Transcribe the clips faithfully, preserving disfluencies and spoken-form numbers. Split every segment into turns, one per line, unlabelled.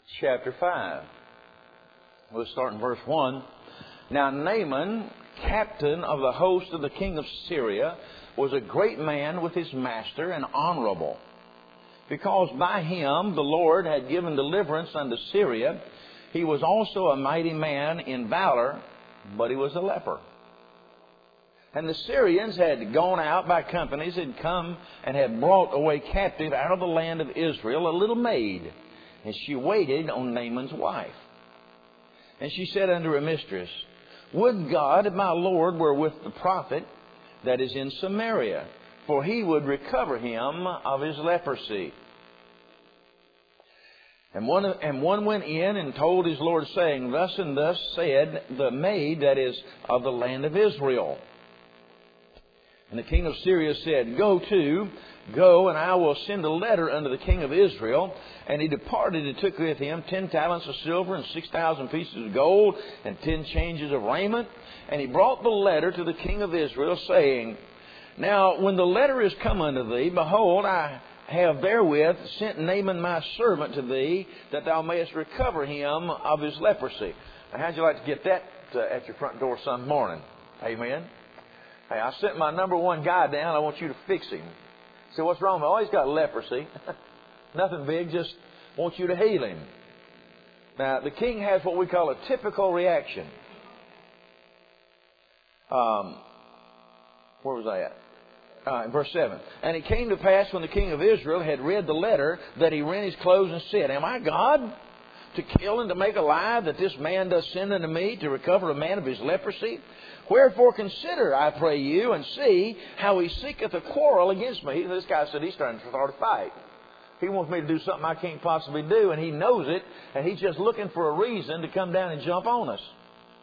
chapter five. We'll start in verse one. Now Naaman, captain of the host of the king of Syria, was a great man with his master and honorable, because by him the Lord had given deliverance unto Syria. He was also a mighty man in valor, but he was a leper. And the Syrians had gone out by companies, had come and had brought away captive out of the land of Israel a little maid, and she waited on Naaman's wife. And she said unto her mistress, Would God my Lord were with the prophet that is in Samaria, for he would recover him of his leprosy. And one, and one went in and told his Lord, saying, Thus and thus said the maid that is of the land of Israel. And the king of Syria said, Go to, go, and I will send a letter unto the king of Israel. And he departed and took with him ten talents of silver and six thousand pieces of gold and ten changes of raiment. And he brought the letter to the king of Israel, saying, Now when the letter is come unto thee, behold, I have therewith sent Naaman my servant to thee, that thou mayest recover him of his leprosy. Now, how'd you like to get that uh, at your front door some morning? Amen. Hey, I sent my number one guy down. I want you to fix him. So what's wrong with him? Oh, he's got leprosy. Nothing big, just want you to heal him. Now, the king has what we call a typical reaction. Um, where was I at? Uh, in verse seven. And it came to pass when the king of Israel had read the letter that he rent his clothes and said, Am I God to kill and to make alive, that this man does send unto me to recover a man of his leprosy? Wherefore consider, I pray you, and see how he seeketh a quarrel against me. This guy said he's trying to start a fight. He wants me to do something I can't possibly do, and he knows it, and he's just looking for a reason to come down and jump on us.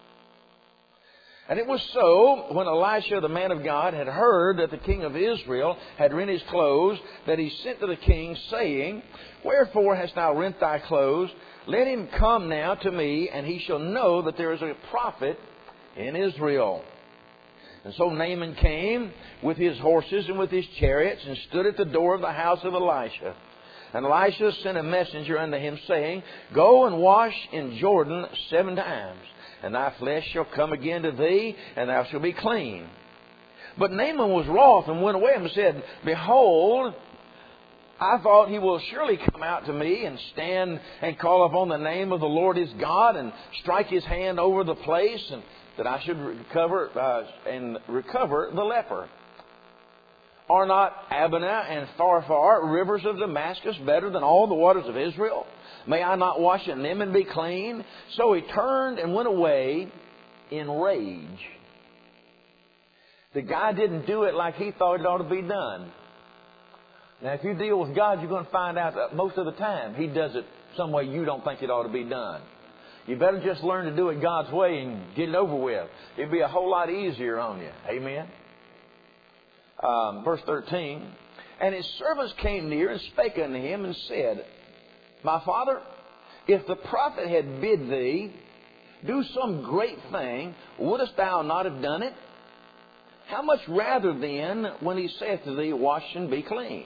And it was so, when Elisha, the man of God, had heard that the king of Israel had rent his clothes, that he sent to the king, saying, Wherefore hast thou rent thy clothes? Let him come now to me, and he shall know that there is a prophet in Israel. And so Naaman came with his horses and with his chariots, and stood at the door of the house of Elisha. And Elisha sent a messenger unto him, saying, Go and wash in Jordan seven times, and thy flesh shall come again to thee, and thou shalt be clean. But Naaman was wroth, and went away and said, Behold, I thought he will surely come out to me and stand and call upon the name of the Lord his God, and strike his hand over the place, and that I should recover uh, and recover the leper. Are not Abana and Pharpar, rivers of Damascus, better than all the waters of Israel? May I not wash in them and be clean? So he turned and went away in rage. The guy didn't do it like he thought it ought to be done. Now, if you deal with God, you're going to find out that most of the time He does it some way you don't think it ought to be done. You better just learn to do it God's way and get it over with. It'll be a whole lot easier on you. Amen. Um, verse thirteen. And his servants came near and spake unto him and said, My father, if the prophet had bid thee do some great thing, wouldest thou not have done it? How much rather then when he saith to thee, Wash and be clean?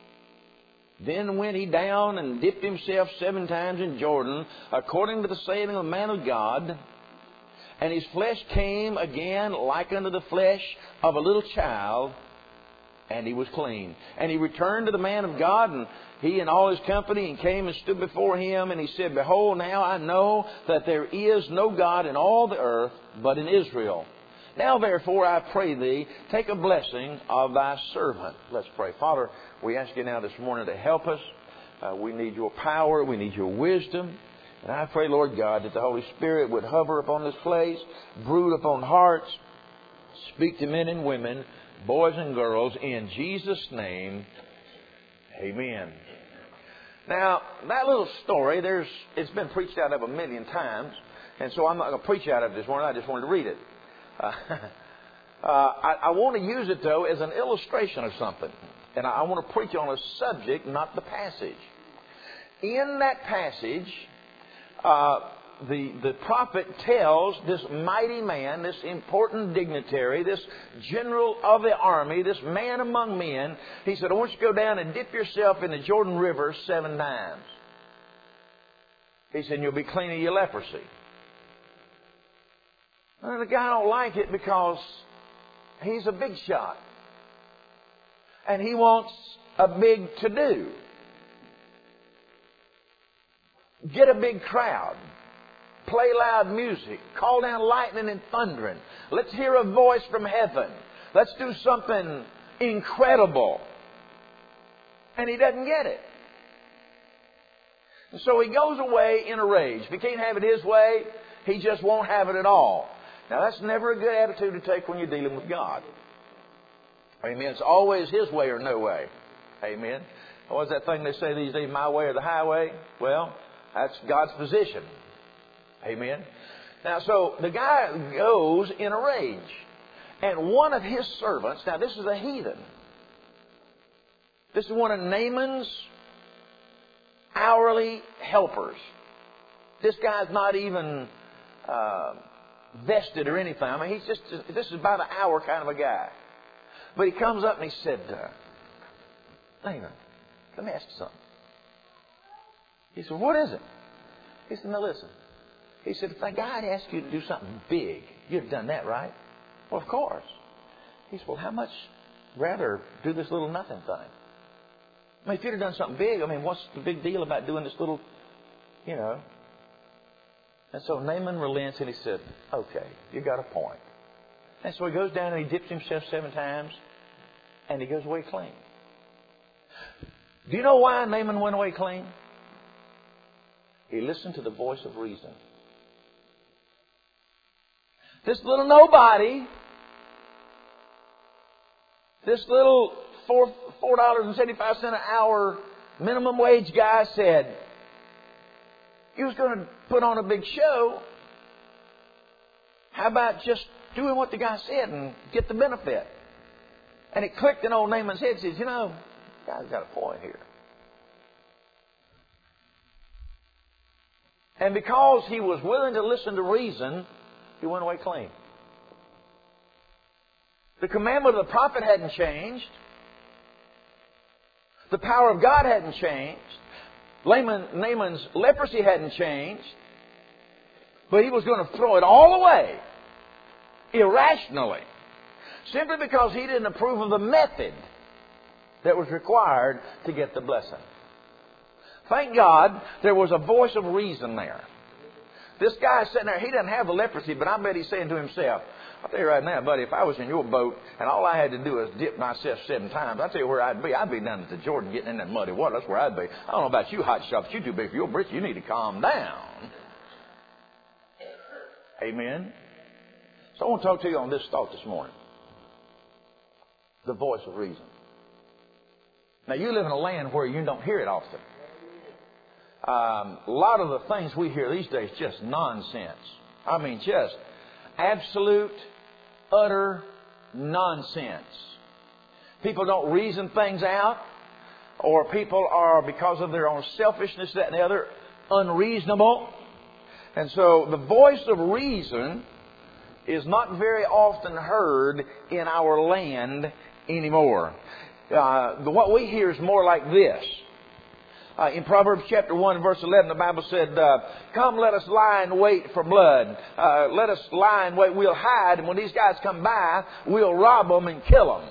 Then went he down and dipped himself seven times in Jordan, according to the saying of the man of God. And his flesh came again like unto the flesh of a little child, and he was clean. And he returned to the man of God, and he and all his company, and came and stood before him. And he said, Behold, now I know that there is no God in all the earth but in Israel. Now, therefore, I pray thee, take a blessing of thy servant. Let's pray. Father, we ask you now this morning to help us. Uh, we need your power. We need your wisdom. And I pray, Lord God, that the Holy Spirit would hover upon this place, brood upon hearts, speak to men and women, boys and girls, in Jesus' name. Amen. Now, that little story, there's it's been preached out of a million times. And so I'm not going to preach out of it this morning. I just wanted to read it. Uh, uh, I, I want to use it, though, as an illustration of something. And I, I want to preach on a subject, not the passage. In that passage, uh, the, the prophet tells this mighty man, this important dignitary, this general of the army, this man among men, he said, I want you to go down and dip yourself in the Jordan River seven times. He said, you'll be clean of your leprosy. And the guy don't like it because he's a big shot. And he wants a big to-do. Get a big crowd. Play loud music. Call down lightning and thundering. Let's hear a voice from heaven. Let's do something incredible. And he doesn't get it. And so he goes away in a rage. If he can't have it his way, he just won't have it at all. Now that's never a good attitude to take when you're dealing with God. Amen. It's always His way or no way. Amen. What's that thing they say these days, my way or the highway? Well, that's God's position. Amen. Now, so the guy goes in a rage. And one of his servants, now this is a heathen. This is one of Naaman's hourly helpers. This guy's not even uh, vested or anything. I mean, he's just, this is about an hour kind of a guy. But he comes up and he said, uh, Naaman, let me ask you something. He said, what is it? He said, now listen. He said, if that guy had asked you to do something big, you'd have done that, right? Well, of course. He said, well, how much rather do this little nothing thing? I mean, if you'd have done something big, I mean, what's the big deal about doing this little, you know? And so Naaman relents and he said, okay, you got a point. And so he goes down and he dips himself seven times and he goes away clean. Do you know why Naaman went away clean? He listened to the voice of reason. This little nobody, this little four four dollars and seventy five cent an hour minimum wage guy said, he was going to put on a big show. How about just doing what the guy said and get the benefit? And it clicked in old Naaman's head. He says, you know, the guy's got a point here. And because he was willing to listen to reason, he went away clean. The commandment of the prophet hadn't changed. The power of God hadn't changed. Naaman's leprosy hadn't changed. But he was going to throw it all away irrationally, simply because he didn't approve of the method that was required to get the blessing. Thank God there was a voice of reason there. This guy sitting there, he doesn't have the leprosy, but I bet he's saying to himself, I'll tell you right now, buddy, if I was in your boat and all I had to do was dip myself seven times, I'll tell you where I'd be. I'd be down at the Jordan getting in that muddy water. That's where I'd be. I don't know about you hot shots. You're too big for your britches. You need to calm down. Amen. So I want to talk to you on this thought this morning. The voice of reason. Now, you live in a land where you don't hear it often. Um, a lot of the things we hear these days just nonsense. I mean, just absolute, utter nonsense. People don't reason things out, or people are, because of their own selfishness, that and the other, unreasonable. And so the voice of reason is not very often heard in our land anymore. Uh, the, what we hear is more like this. Uh, in Proverbs chapter one, verse eleven, the Bible said, uh, come, let us lie in wait for blood. Uh, let us lie in wait. We'll hide. And when these guys come by, we'll rob them and kill them.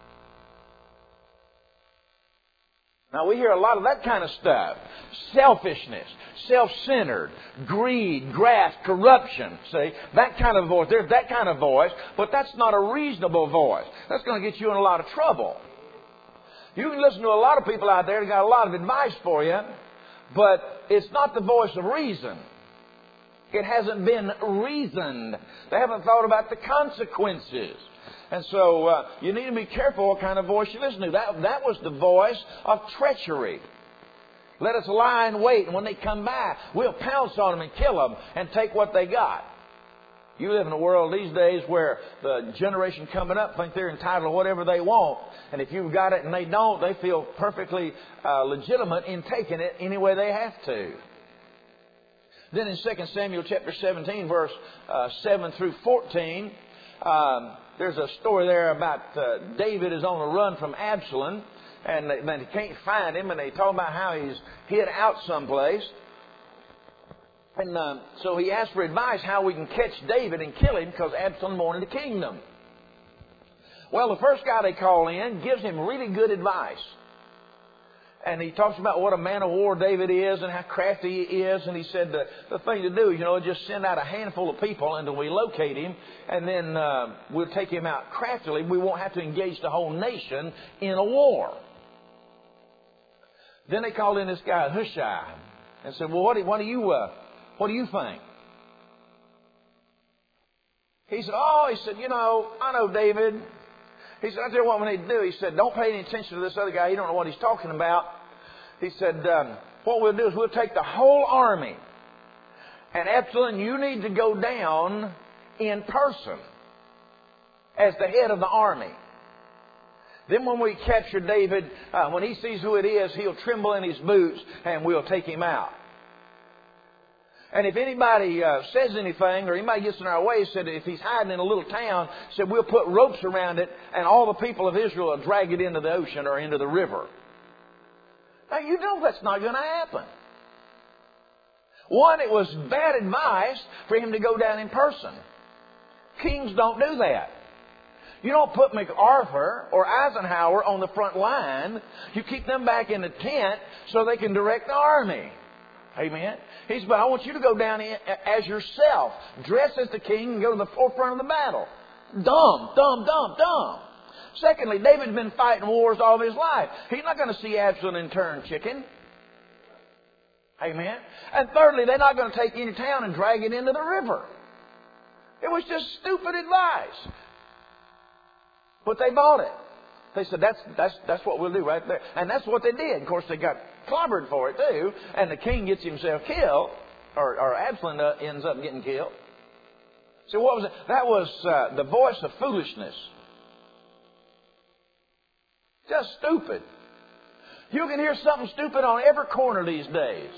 Now, we hear a lot of that kind of stuff. Selfishness, self-centered, greed, graft, corruption. See, that kind of voice. There's that kind of voice, but that's not a reasonable voice. That's going to get you in a lot of trouble. You can listen to a lot of people out there that got a lot of advice for you, but it's not the voice of reason. It hasn't been reasoned. They haven't thought about the consequences. And so uh, you need to be careful what kind of voice you listen to. That, that was the voice of treachery. Let us lie in wait, and when they come by, we'll pounce on them and kill them and take what they got. You live in a world these days where the generation coming up think they're entitled to whatever they want. And if you've got it and they don't, they feel perfectly uh, legitimate in taking it any way they have to. Then in Second Samuel chapter seventeen, verse uh, seven through fourteen, um, there's a story there about uh, David is on the run from Absalom. And they, they can't find him. And they talk about how he's hid out someplace. And uh, so he asked for advice how we can catch David and kill him because Absalom wanted the kingdom. Well, the first guy they call in gives him really good advice. And he talks about what a man of war David is and how crafty he is. And he said the, the thing to do is, you know, just send out a handful of people until we locate him. And then uh, we'll take him out craftily. We won't have to engage the whole nation in a war. Then they called in this guy, Hushai, and said, well, what do, what do you... Uh, What do you think? He said, oh, he said, you know, I know David. He said, I tell you what we need to do. He said, don't pay any attention to this other guy. He don't know what he's talking about. He said, um, what we'll do is we'll take the whole army. And Absalom, you need to go down in person as the head of the army. Then when we capture David, uh, when he sees who it is, he'll tremble in his boots and we'll take him out. And if anybody uh, says anything or anybody gets in our way, said if he's hiding in a little town, said we'll put ropes around it and all the people of Israel will drag it into the ocean or into the river. Now you know that's not going to happen. One, it was bad advice for him to go down in person. Kings don't do that. You don't put MacArthur or Eisenhower on the front line. You keep them back in the tent so they can direct the army. Amen. He said, but I want you to go down in as yourself. Dress as the king and go to the forefront of the battle. Dumb, dumb, dumb, dumb. Secondly, David's been fighting wars all of his life. He's not going to see Absalom and turn chicken. Amen. And thirdly, they're not going to take any town and drag it into the river. It was just stupid advice. But they bought it. They said, that's, that's, that's what we'll do right there. And that's what they did. Of course, they got clobbered for it too. And the king gets himself killed. Or, or Absalom uh, ends up getting killed. So what was it? That was uh, the voice of foolishness. Just stupid. You can hear something stupid on every corner these days.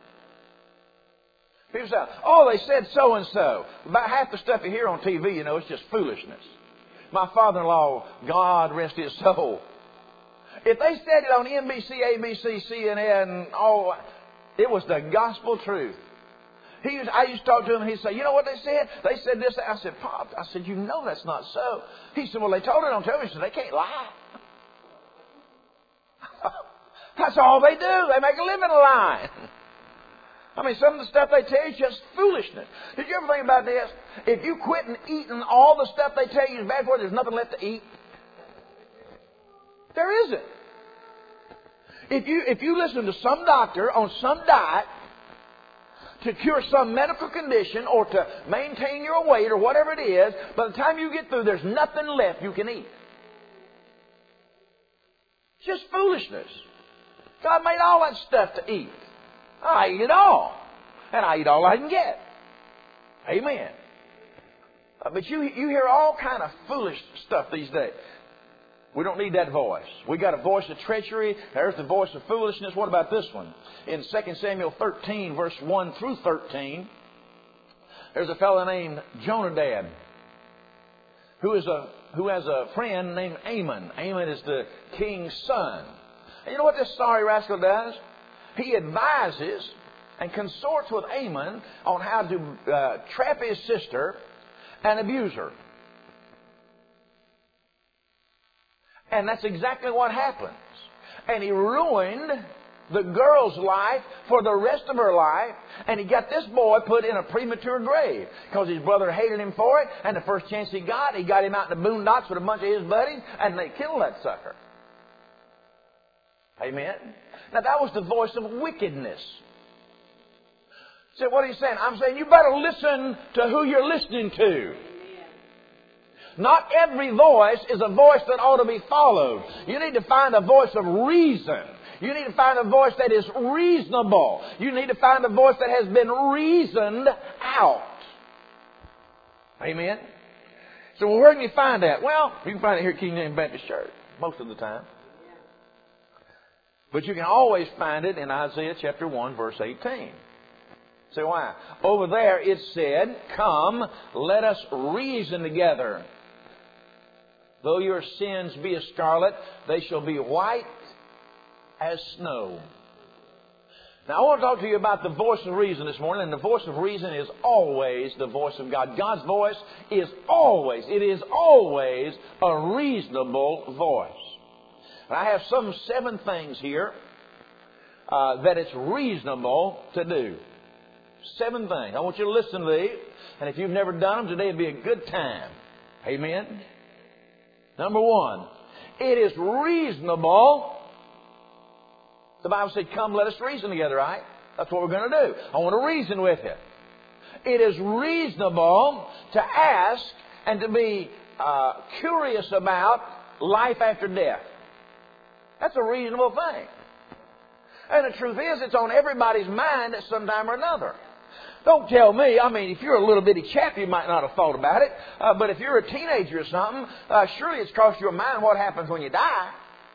People say, oh, they said so and so. About half the stuff you hear on T V, you know, it's just foolishness. My father-in-law, God rest his soul. If they said it on N B C, A B C, C N N, all, it was the gospel truth. He was, I used to talk to him and he'd say, you know what they said? They said this. I said, Pop, I said, you know that's not so. He said, well, they told it on television. They can't lie. That's all they do. They make a living lying. I mean, some of the stuff they tell you is just foolishness. Did you ever think about this? If you quit and eating all the stuff they tell you is bad for you, there's nothing left to eat. There isn't. If you, if you listen to some doctor on some diet to cure some medical condition or to maintain your weight or whatever it is, by the time you get through, there's nothing left you can eat. It's just foolishness. God made all that stuff to eat. I eat it all. And I eat all I can get. Amen. Uh, but you, you hear all kind of foolish stuff these days. We don't need that voice. We got a voice of treachery. There's the voice of foolishness. What about this one? In Second Samuel thirteen, verse one through thirteen, there's a fellow named Jonadab who is a who has a friend named Amon. Amon is the king's son. And you know what this sorry rascal does? He advises and consorts with Amon on how to uh, trap his sister and abuse her. And that's exactly what happens. And he ruined the girl's life for the rest of her life. And he got this boy put in a premature grave because his brother hated him for it. And the first chance he got, he got him out in the boondocks with a bunch of his buddies. And they killed that sucker. Amen. Now that was the voice of wickedness. So what are you saying? I'm saying you better listen to who you're listening to. Not every voice is a voice that ought to be followed. You need to find a voice of reason. You need to find a voice that is reasonable. You need to find a voice that has been reasoned out. Amen. So where can you find that? Well, you can find it here at King James Baptist Church most of the time. But you can always find it in Isaiah chapter one, verse eighteen. Say why? Over there it said, come, let us reason together. Though your sins be as scarlet, they shall be white as snow. Now, I want to talk to you about the voice of reason this morning, and the voice of reason is always the voice of God. God's voice is always, it is always a reasonable voice. And I have some seven things here uh, that it's reasonable to do. Seven things. I want you to listen to these, and if you've never done them, today would be a good time. Amen? Number one, it is reasonable. The Bible said, come, let us reason together, right? That's what we're going to do. I want to reason with you. It is reasonable to ask and to be uh, curious about life after death. That's a reasonable thing. And the truth is, it's on everybody's mind at some time or another. Don't tell me, I mean, if you're a little bitty chap, you might not have thought about it. Uh, but if you're a teenager or something, uh, surely it's crossed your mind what happens when you die.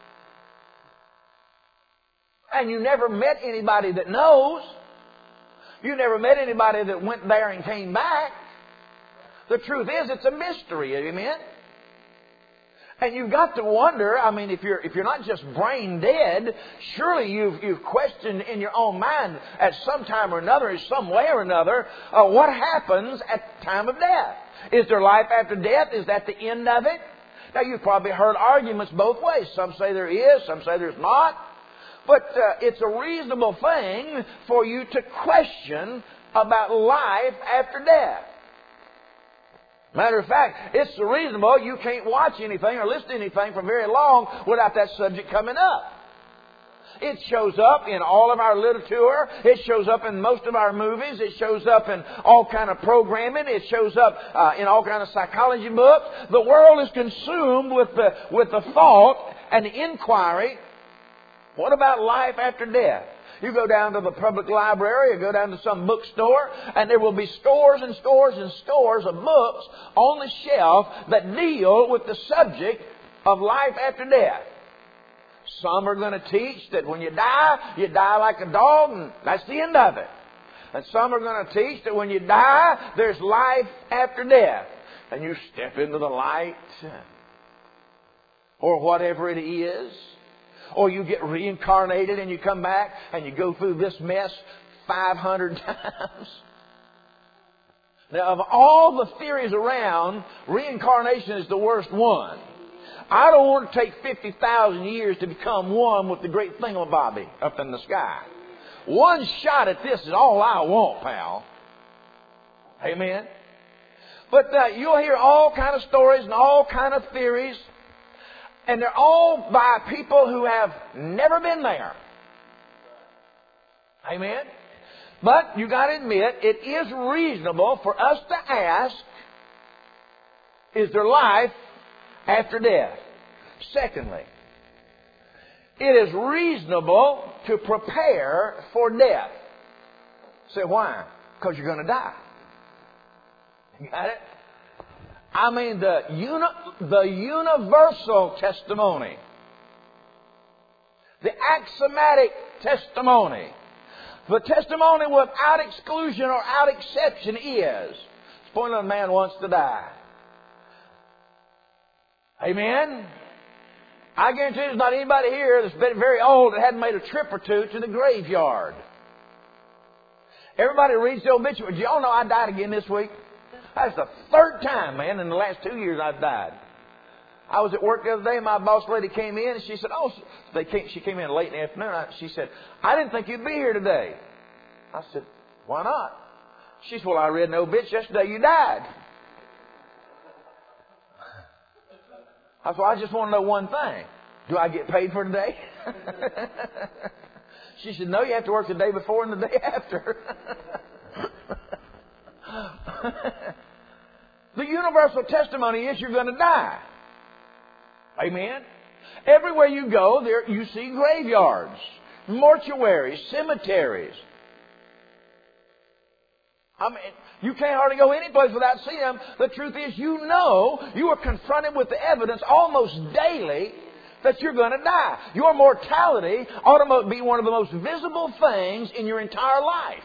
And you never met anybody that knows. You never met anybody that went there and came back. The truth is, it's a mystery, amen? And you've got to wonder, I mean, if you're if you're not just brain dead, surely you've you've questioned in your own mind at some time or another, in some way or another, uh, what happens at the time of death. Is there life after death? Is that the end of it? Now, you've probably heard arguments both ways. Some say there is, some say there's not. But uh, it's a reasonable thing for you to question about life after death. Matter of fact, it's so reasonable you can't watch anything or listen to anything for very long without that subject coming up. It shows up in all of our literature. It shows up in most of our movies. It shows up in all kind of programming. It shows up uh, in all kind of psychology books. The world is consumed with the with the thought and the inquiry. What about life after death? You go down to the public library or go down to some bookstore, and there will be scores and scores and scores of books on the shelf that deal with the subject of life after death. Some are going to teach that when you die, you die like a dog, and that's the end of it. And some are going to teach that when you die, there's life after death. And you step into the light, or whatever it is. Or you get reincarnated and you come back and you go through this mess five hundred times. Now, of all the theories around, reincarnation is the worst one. I don't want to take fifty thousand years to become one with the great thingamabobby up in the sky. One shot at this is all I want, pal. Amen? But uh, you'll hear all kind of stories and all kind of theories. And they're all by people who have never been there. Amen? But you got to admit, it is reasonable for us to ask, is there life after death? Secondly, it is reasonable to prepare for death. Say, why? Because you're going to die. You got it? I mean, the uni- the universal testimony, the axiomatic testimony, the testimony without exclusion or out exception is, spoiling a man wants to die. Amen? I guarantee there's not anybody here that's been very old that hadn't made a trip or two to the graveyard. Everybody reads the obituary. Do y'all know I died again this week? That's the third time, man, in the last two years I've died. I was at work the other day, and my boss lady came in, and she said, oh, they came, she came in late in the afternoon. I, she said, I didn't think you'd be here today. I said, why not? She said, well, I read an obit yesterday you died. I said, well, I just want to know one thing. Do I get paid for today? She said, no, you have to work the day before and the day after. The universal testimony is you're going to die. Amen? Everywhere you go, there you see graveyards, mortuaries, cemeteries. I mean, you can't hardly go any place without seeing them. The truth is, you know, you are confronted with the evidence almost daily that you're going to die. Your mortality ought to be one of the most visible things in your entire life.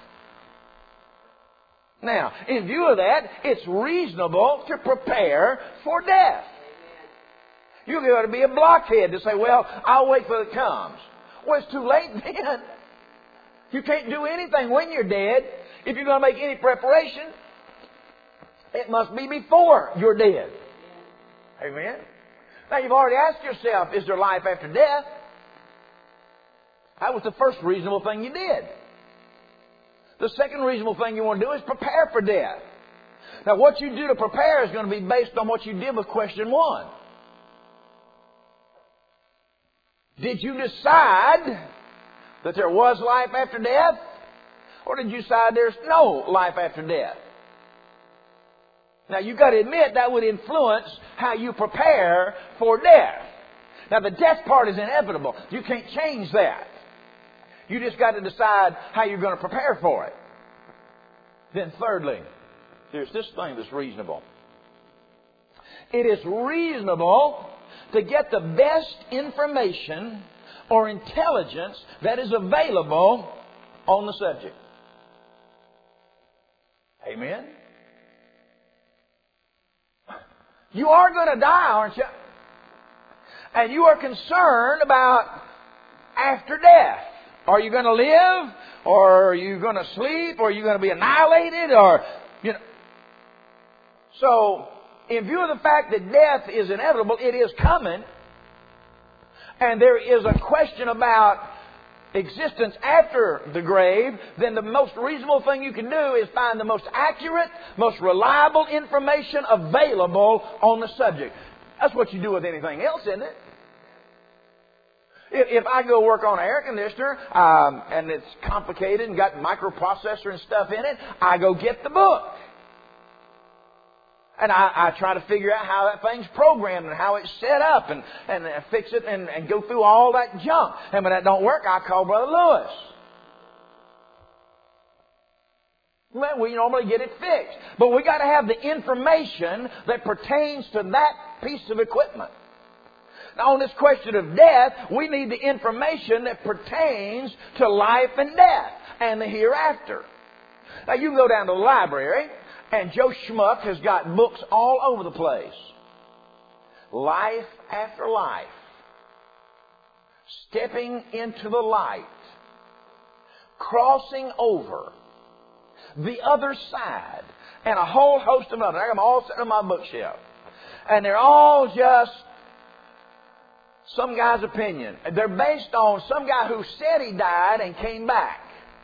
Now, in view of that, it's reasonable to prepare for death. You ought to be a blockhead to say, well, I'll wait till it comes. Well, it's too late then. You can't do anything when you're dead. If you're going to make any preparation, it must be before you're dead. Amen? Now, you've already asked yourself, is there life after death? That was the first reasonable thing you did. The second reasonable thing you want to do is prepare for death. Now, what you do to prepare is going to be based on what you did with question one. Did you decide that there was life after death? Or did you decide there's no life after death? Now, you've got to admit that would influence how you prepare for death. Now, the death part is inevitable. You can't change that. You just got to decide how you're going to prepare for it. Then thirdly, there's this thing that's reasonable. It is reasonable to get the best information or intelligence that is available on the subject. Amen? You are going to die, aren't you? And you are concerned about after death. Are you going to live? Or are you going to sleep? Or are you going to be annihilated? Or, you know. So, in view of the fact that death is inevitable, it is coming. And there is a question about existence after the grave, then the most reasonable thing you can do is find the most accurate, most reliable information available on the subject. That's what you do with anything else, isn't it? If, if I go work on an air conditioner, um, and it's complicated and got microprocessor and stuff in it, I go get the book. And I, I try to figure out how that thing's programmed and how it's set up and, and fix it and, and go through all that junk. And when that don't work, I call Brother Lewis. Well, we normally get it fixed. But we got to have the information that pertains to that piece of equipment. Now, on this question of death, we need the information that pertains to life and death and the hereafter. Now, you can go down to the library, and Joe Schmuck has got books all over the place. Life after life. Stepping into the light. Crossing over. The other side. And a whole host of others. I got them all sitting on my bookshelf. And they're all just some guy's opinion. They're based on some guy who said he died and came back.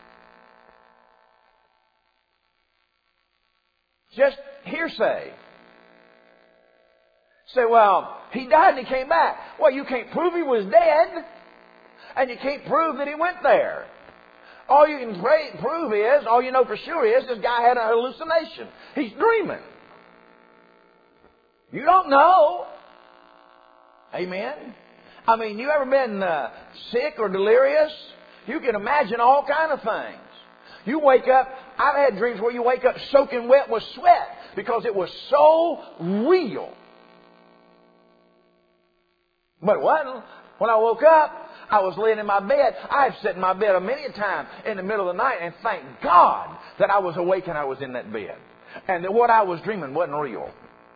Just hearsay. Say, well, he died and he came back. Well, you can't prove he was dead. And you can't prove that he went there. All you can pray, prove is, all you know for sure is, this guy had a hallucination. He's dreaming. You don't know. Amen? I mean, you ever been uh, sick or delirious? You can imagine all kind of things. You wake up, I've had dreams where you wake up soaking wet with sweat because it was so real. But it wasn't. When I woke up, I was laying in my bed. I've sat in my bed a many a time in the middle of the night and thank God that I was awake and I was in that bed. And that what I was dreaming wasn't real.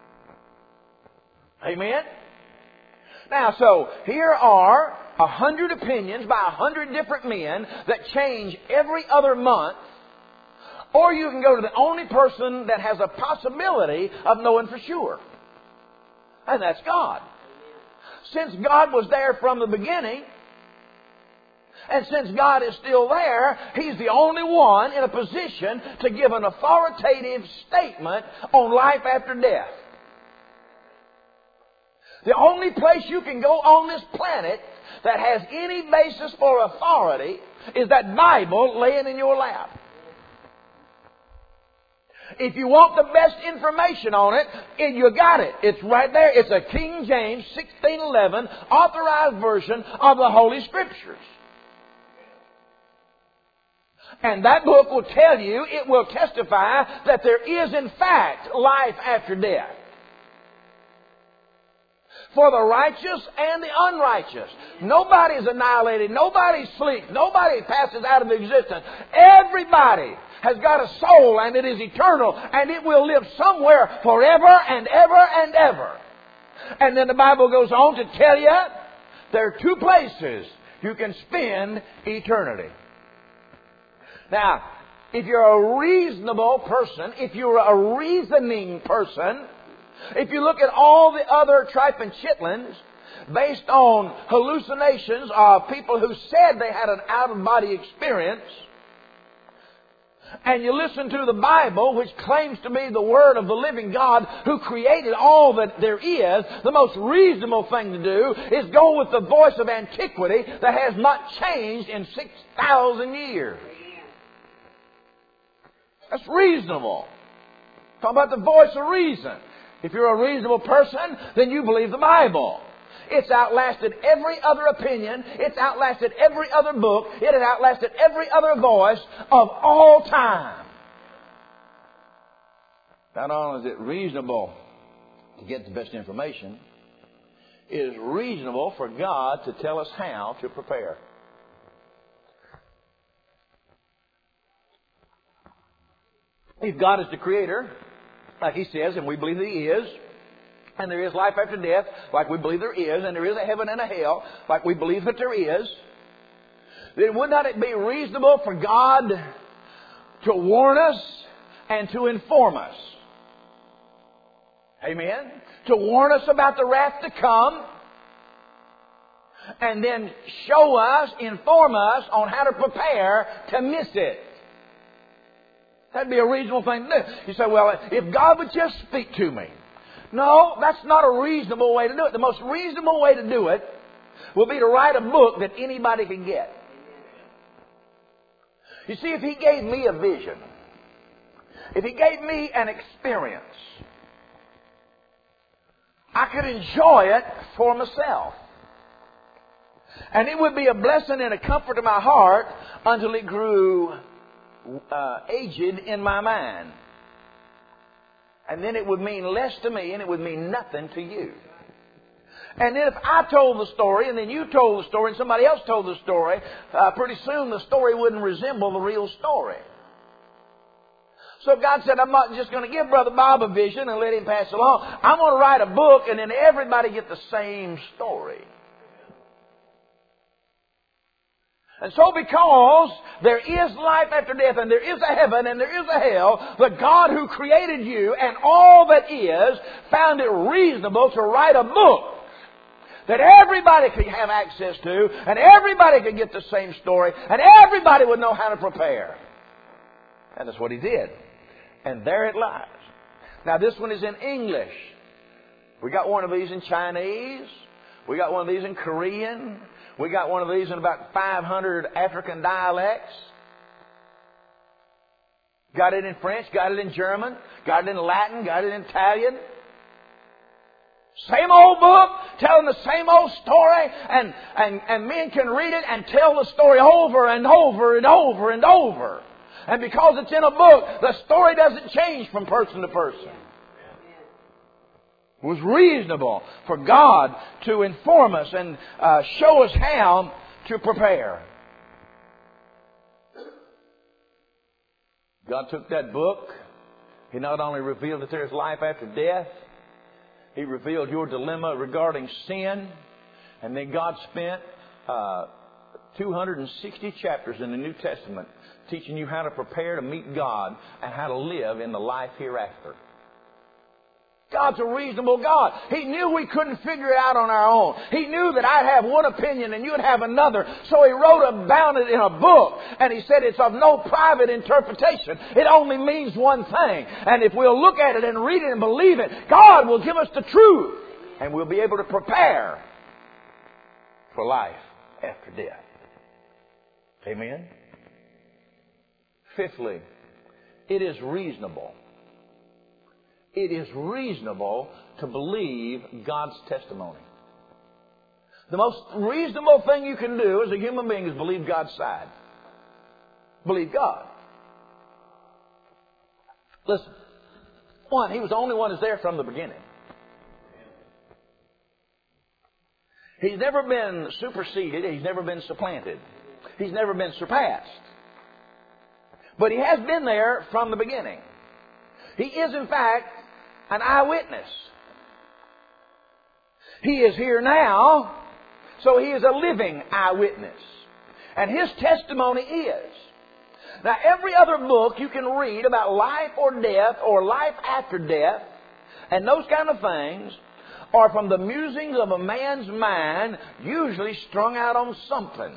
Amen? Now, so here are a hundred opinions by a hundred different men that change every other month. Or you can go to the only person that has a possibility of knowing for sure. And that's God. Since God was there from the beginning, and since God is still there, He's the only one in a position to give an authoritative statement on life after death. The only place you can go on this planet that has any basis for authority is that Bible laying in your lap. If you want the best information on it, and you got it. It's right there. It's a King James sixteen eleven authorized version of the Holy Scriptures. And that book will tell you, it will testify that there is in fact life after death. For the righteous and the unrighteous. Nobody's annihilated. Nobody sleeps. Nobody passes out of existence. Everybody has got a soul and it is eternal and it will live somewhere forever and ever and ever. And then the Bible goes on to tell you there are two places you can spend eternity. Now, if you're a reasonable person, if you're a reasoning person, if you look at all the other tripe and chitlins based on hallucinations of people who said they had an out-of-body experience, and you listen to the Bible, which claims to be the Word of the living God who created all that there is, the most reasonable thing to do is go with the voice of antiquity that has not changed in six thousand years. That's reasonable. Talk about the voice of reason. If you're a reasonable person, then you believe the Bible. It's outlasted every other opinion. It's outlasted every other book. It has outlasted every other voice of all time. Not only is it reasonable to get the best information, it is reasonable for God to tell us how to prepare. If God is the Creator, like He says, and we believe that He is, and there is life after death, like we believe there is, and there is a heaven and a hell, like we believe that there is, then would not it be reasonable for God to warn us and to inform us? Amen? To warn us about the wrath to come, and then show us, inform us on how to prepare to miss it. That'd be a reasonable thing to do. You say, well, if God would just speak to me. No, that's not a reasonable way to do it. The most reasonable way to do it will be to write a book that anybody can get. You see, if He gave me a vision, if He gave me an experience, I could enjoy it for myself. And it would be a blessing and a comfort to my heart until it grew Uh, aged in my mind. And then it would mean less to me and it would mean nothing to you. And then if I told the story and then you told the story and somebody else told the story, uh, pretty soon the story wouldn't resemble the real story. So God said, I'm not just going to give Brother Bob a vision and let him pass it along. I'm going to write a book and then everybody get the same story. And so because there is life after death and there is a heaven and there is a hell, the God who created you and all that is found it reasonable to write a book that everybody could have access to and everybody could get the same story and everybody would know how to prepare. And that's what He did. And there it lies. Now this one is in English. We got one of these in Chinese. We got one of these in Korean. We got one of these in about five hundred African dialects. Got it in French, got it in German, got it in Latin, got it in Italian. Same old book, telling the same old story, and, and, and men can read it and tell the story over and over and over and over. And because it's in a book, the story doesn't change from person to person. It was reasonable for God to inform us and uh, show us how to prepare. God took that book. He not only revealed that there is life after death, He revealed your dilemma regarding sin. And then God spent uh, two hundred sixty chapters in the New Testament teaching you how to prepare to meet God and how to live in the life hereafter. God's a reasonable God. He knew we couldn't figure it out on our own. He knew that I'd have one opinion and you'd have another. So He wrote about it in a book. And He said it's of no private interpretation. It only means one thing. And if we'll look at it and read it and believe it, God will give us the truth. And we'll be able to prepare for life after death. Amen? Fifthly, it is reasonable. It is reasonable to believe God's testimony. The most reasonable thing you can do as a human being is believe God's side. Believe God. Listen. One, He was the only one that's there from the beginning. He's never been superseded. He's never been supplanted. He's never been surpassed. But He has been there from the beginning. He is, in fact, an eyewitness. He is here now, so He is a living eyewitness. And His testimony is Now, every other book you can read about life or death or life after death and those kind of things are from the musings of a man's mind, usually strung out on something.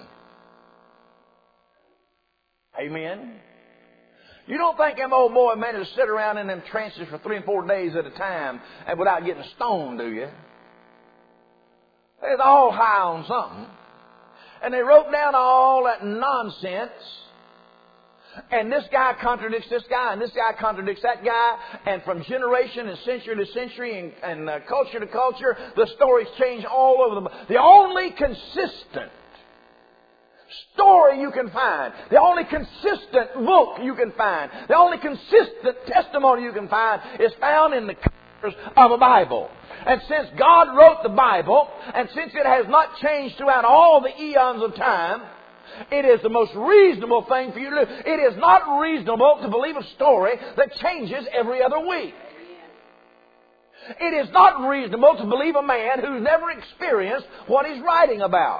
Amen? You don't think them old boy men to sit around in them trenches for three and four days at a time and without getting stoned, do you? They're all high on something. And they wrote down all that nonsense. And this guy contradicts this guy, and this guy contradicts that guy. And from generation and century to century and, and uh, culture to culture, the stories change all over the... The only consistent story you can find, the only consistent book you can find, the only consistent testimony you can find is found in the covers of a Bible. And since God wrote the Bible, and since it has not changed throughout all the eons of time, it is the most reasonable thing for you to do. It is not reasonable to believe a story that changes every other week. It is not reasonable to believe a man who's never experienced what he's writing about.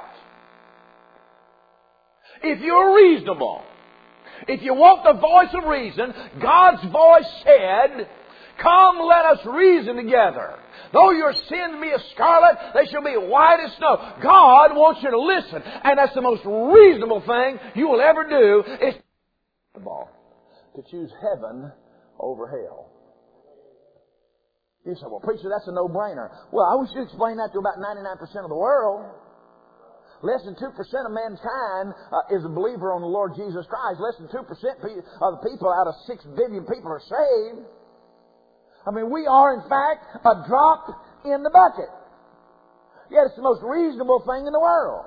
If you're reasonable, if you want the voice of reason, God's voice said, "Come, let us reason together. Though your sins be as scarlet, they shall be white as snow." God wants you to listen. And that's the most reasonable thing you will ever do, is to choose heaven over hell. You say, "Well, preacher, that's a no-brainer." Well, I wish you'd explain that to about ninety-nine percent of the world. Less than two percent of mankind uh, is a believer on the Lord Jesus Christ. Less than two percent of the people out of six billion people are saved. I mean, we are, in fact, a drop in the bucket. Yet it's the most reasonable thing in the world.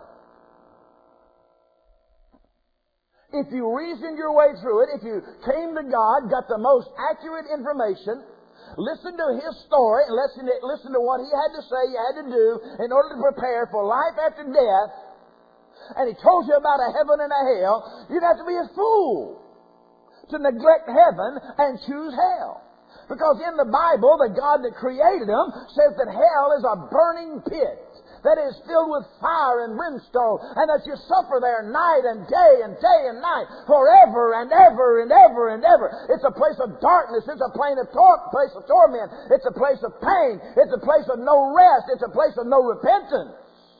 If you reasoned your way through it, if you came to God, got the most accurate information, listened to His story, and listened to, listened to what He had to say you had to do in order to prepare for life after death, and He told you about a heaven and a hell, you'd have to be a fool to neglect heaven and choose hell. Because in the Bible, the God that created them says that hell is a burning pit that is filled with fire and brimstone, and that you suffer there night and day and day and night, forever and ever and ever and ever. It's a place of darkness. It's a place of, tor- place of torment. It's a place of pain. It's a place of no rest. It's a place of no repentance.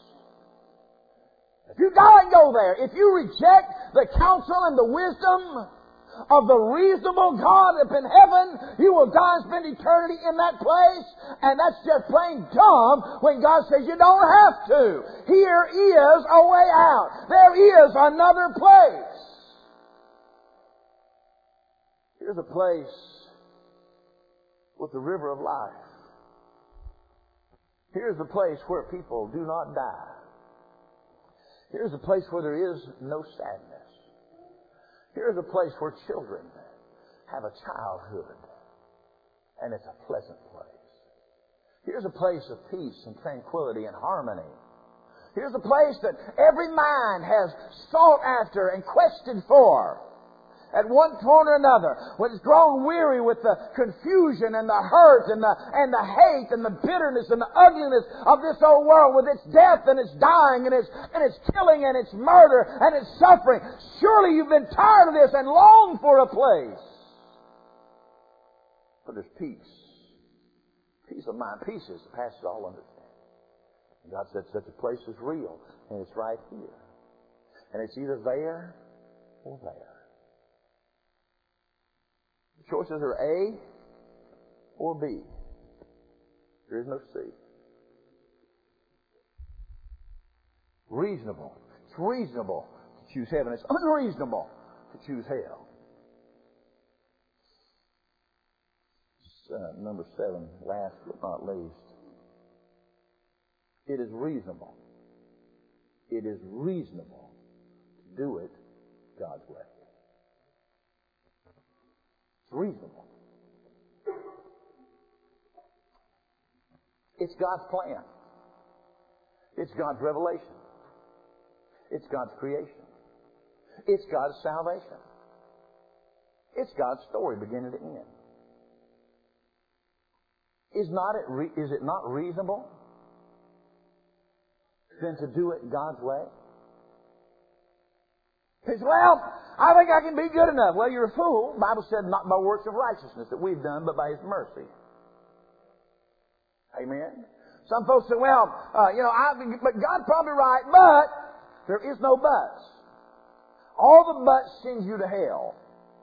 If you die and go there, if you reject the counsel and the wisdom of the reasonable God up in heaven, you will die and spend eternity in that place. And that's just plain dumb when God says you don't have to. Here is a way out. There is another place. Here's a place with the river of life. Here's a place where people do not die. Here's a place where there is no sadness. Here's a place where children have a childhood, and it's a pleasant place. Here's a place of peace and tranquility and harmony. Here's a place that every mind has sought after and quested for at one point or another, when it's grown weary with the confusion and the hurt and the, and the hate and the bitterness and the ugliness of this old world, with its death and its dying and its, and its killing and its murder and its suffering. Surely you've been tired of this and long for a place where there's peace. Peace of mind. Peace is passes all understanding. God said such a place is real, and it's right here. And it's either there or there. The choices are A or B. There is no C. Reasonable. It's reasonable to choose heaven. It's unreasonable to choose hell. Uh, number seven, last but not least. It is reasonable. It is reasonable to do it God's way. It's reasonable. It's God's plan. It's God's revelation. It's God's creation. It's God's salvation. It's God's story beginning to end. Is not it re- is it not reasonable then to do it God's way? He said, well, I think I can be good enough. Well, you're a fool. The Bible said not by works of righteousness that we've done, but by His mercy. Amen. Some folks say, well, uh, you know, I, but God's probably right, but there is no buts. All the buts send you to hell.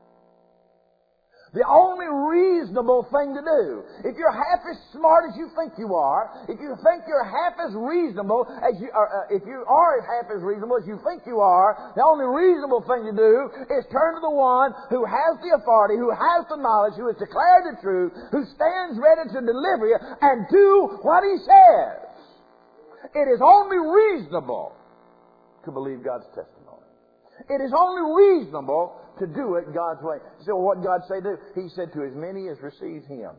The only reasonable thing to do, if you're half as smart as you think you are, if you think you're half as reasonable as you, or, uh, if you are half as reasonable as you think you are, the only reasonable thing to do is turn to the one who has the authority, who has the knowledge, who has declared the truth, who stands ready to deliver you, and do what He says. It is only reasonable to believe God's testimony. It is only reasonable to do it God's way. You say, well, what did God say do? He said, to as many as receive Him.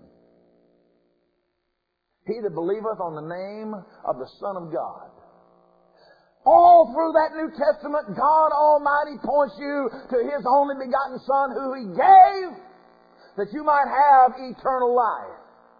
He that believeth on the name of the Son of God. All through that New Testament, God Almighty points you to His only begotten Son, who He gave that you might have eternal life.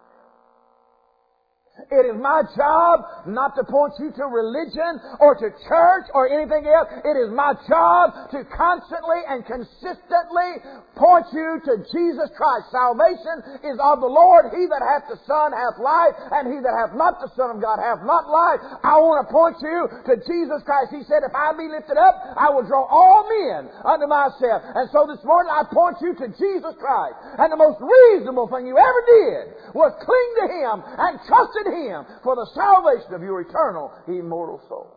It is my job not to point you to religion or to church or anything else. It is my job to constantly and consistently point you to Jesus Christ. Salvation is of the Lord. He that hath the Son hath life, and he that hath not the Son of God hath not life. I want to point you to Jesus Christ. He said, if I be lifted up, I will draw all men unto myself. And so this morning I point you to Jesus Christ. And the most reasonable thing you ever did was cling to Him and trust in Him for the salvation of your eternal, immortal soul.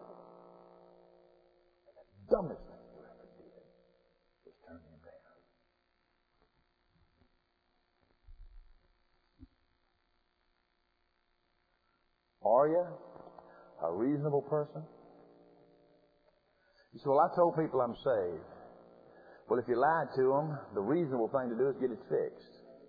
The dumbest thing you ever did was turn Him down. Are you a reasonable person? You say, well, I told people I'm saved. Well, if you lied to them, the reasonable thing to do is get it fixed.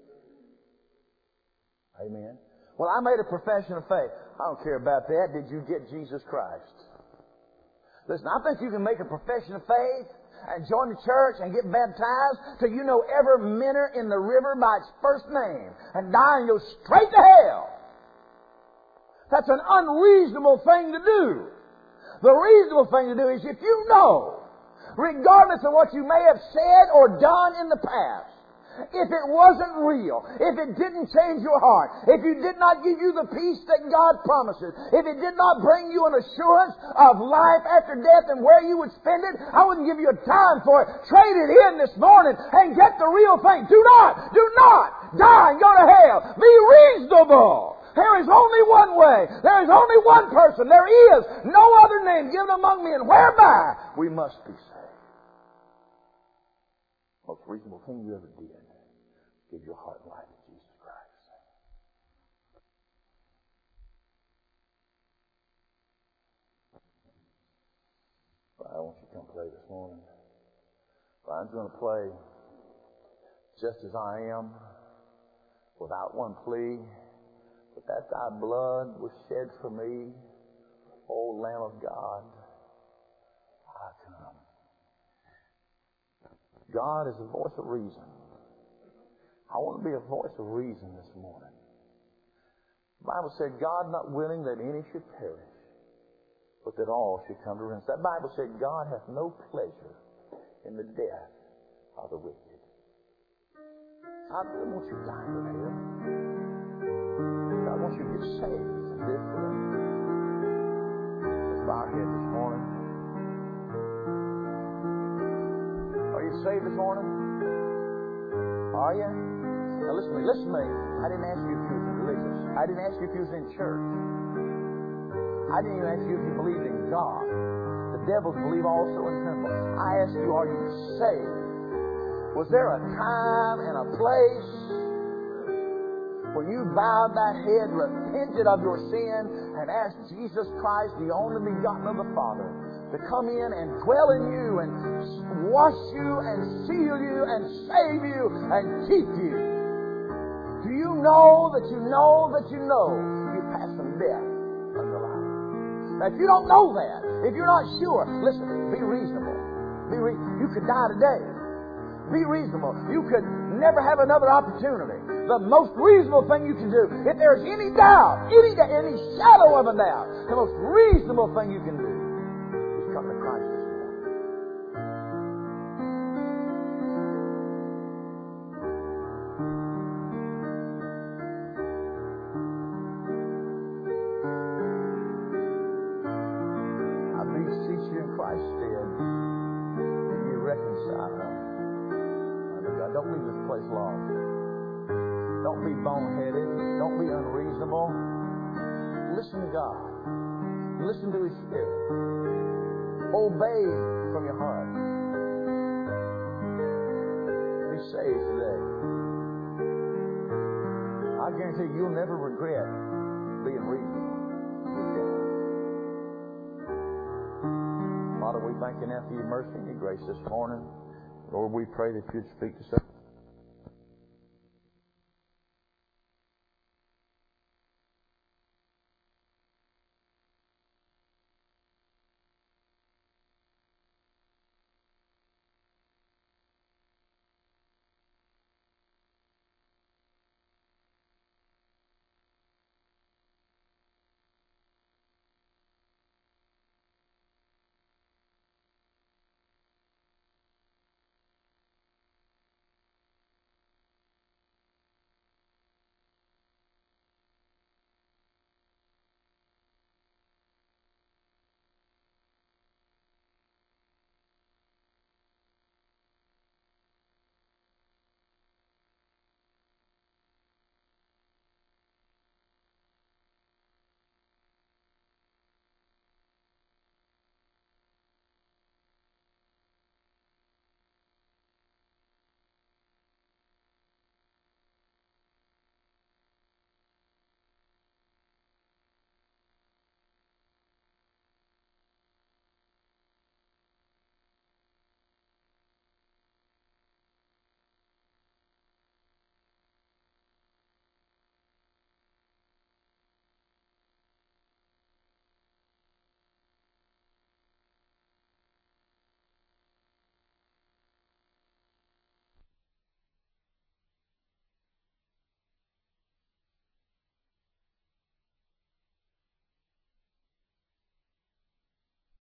Amen. Well, I made a profession of faith. I don't care about that. Did you get Jesus Christ? Listen, I think you can make a profession of faith and join the church and get baptized till you know every minnow in the river by its first name and die and go straight to hell. That's an unreasonable thing to do. The reasonable thing to do is if you know, regardless of what you may have said or done in the past, if it wasn't real, if it didn't change your heart, if it did not give you the peace that God promises, if it did not bring you an assurance of life after death and where you would spend it, I wouldn't give you a dime for it. Trade it in this morning and get the real thing. Do not, do not die and go to hell. Be reasonable. There is only one way. There is only one person. There is no other name given among men whereby we must be saved. Most reasonable thing you ever did. Give your heart and life to Jesus Christ. I want you to come play this morning. Brian's going to play just as I am, without one plea, but that thy blood was shed for me, O Lamb of God. I come. God is the voice of reason. I want to be a voice of reason this morning. The Bible said, God not willing that any should perish, but that all should come to repentance. That Bible said, God hath no pleasure in the death of the wicked. I don't want you dying to hell. God wants you to get saved and live forever. Let's bow our heads this morning. Are you saved this morning? Are you? Now listen to me, listen to me. I didn't ask you if you was religious. I didn't ask you if you was in church. I didn't even ask you if you believed in God. The devils believe also in tremble. I asked you, are you saved? Was there a time and a place when you bowed that head, repented of your sin, and asked Jesus Christ, the only begotten of the Father, to come in and dwell in you and wash you and seal you and save you and keep you? Do you know that you know that you know you pass from death unto life? Now, if you don't know that, if you're not sure, listen, be reasonable. Be re- you could die today. Be reasonable. You could never have another opportunity. The most reasonable thing you can do, if there's any doubt, any any shadow of a doubt, the most reasonable thing you can do is come to Christ this morning. Don't leave this place lost. Don't be boneheaded. Don't be unreasonable. Listen to God. Listen to His Spirit. Obey from your heart. Be saved today. I guarantee you, you'll never regret being reasonable. Father, we thank you now for your mercy and your grace this morning. Lord, we pray that you'd speak to us.